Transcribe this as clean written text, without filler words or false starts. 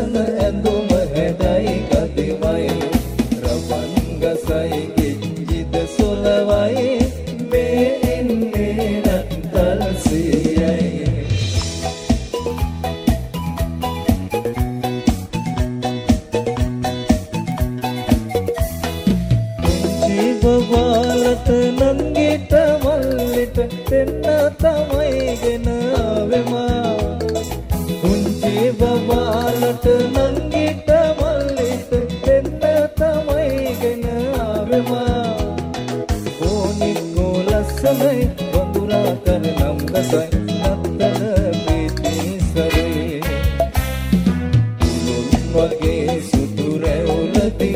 ලස්සන ඇඳුම හැඩයි කදිමයි රවන් ගසයි කිංජිද සොලවයි මේ එන්නේ රත්තල් සියයි බබාලට නංගිට මල්ලිට දෙන්න තමයිගෙන ආවෙමා කුංචි බබාලට නංගිට මල්ලිට දෙන්න තමයිගෙන ආවෙමා ඕනිකෝ ලස්සනයි වඳුරා කර නම් ගසයි නත්තල ප්‍රීති සරේ උළුන් වගේ සුදු රැවුලදී